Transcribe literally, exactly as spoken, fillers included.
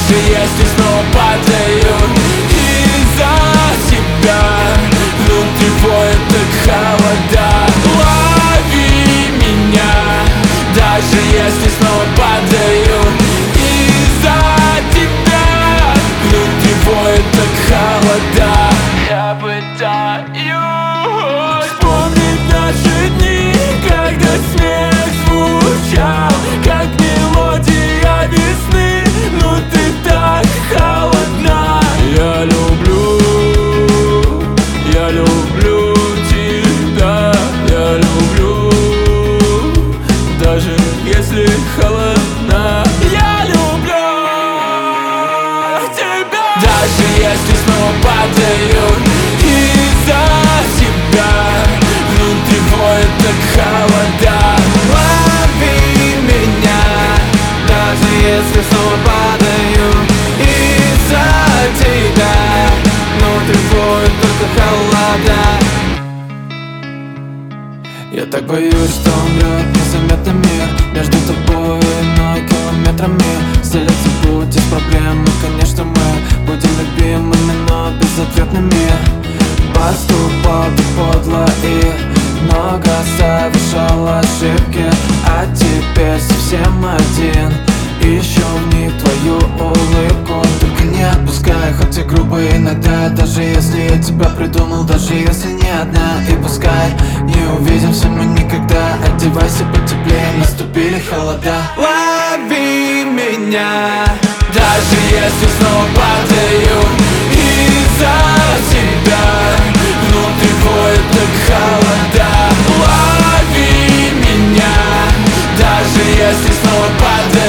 Даже если снова падаю из-за тебя, внутри воет так холода. Лови меня, даже если снова падаю из-за тебя, внутри воет так холода. Я пытаюсь вспомнить наши дни, когда смех звучал как мелодия весны, но ты так холодна. Я люблю, я люблю тебя, я люблю, даже если холодна. Я люблю тебя, даже если снова падаю из-за тебя, внутри воет так холода. Лови меня, даже если снова падаю из-за тебя, внутри воет только холода. Я так боюсь, что умрет незаметно мир между тобой и мной километрами. Стелется путь из проблем, и, конечно, мы будем любимыми, но безответными. Поступал ты подло и много совершал ошибки, а теперь совсем один. Ищу в них твою улыбку, только не отпускай, хоть и грубо иногда. Даже если я тебя придумал, даже если не одна. И пускай не увидимся мы никогда, одевайся потеплее, наступили холода. Лови меня, даже если снова падаю из-за тебя, внутри воет так холода. Лови меня, даже если снова падаю